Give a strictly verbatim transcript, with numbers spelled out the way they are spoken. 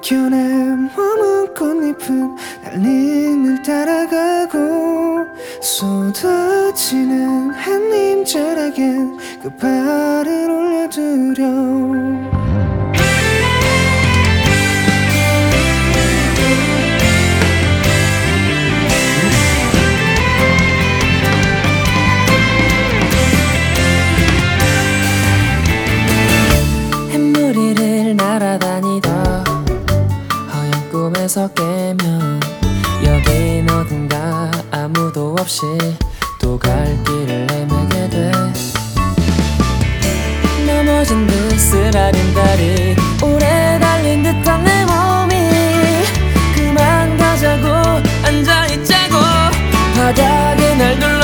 견해 머문 꽃잎은 달림을 따라가고 쏟아지는 한입 자락엔 그 발을 올려두려 햇무리를 날아다니다 허연 꿈에서 깨면 여긴 어딘가 아무도 없이 또 갈 길을 헤매게 돼 넘어진 듯 쓰라린 다리 오래 달린 듯한 내 몸이 그만 가자고 앉아있자고 바닥에 날 눌러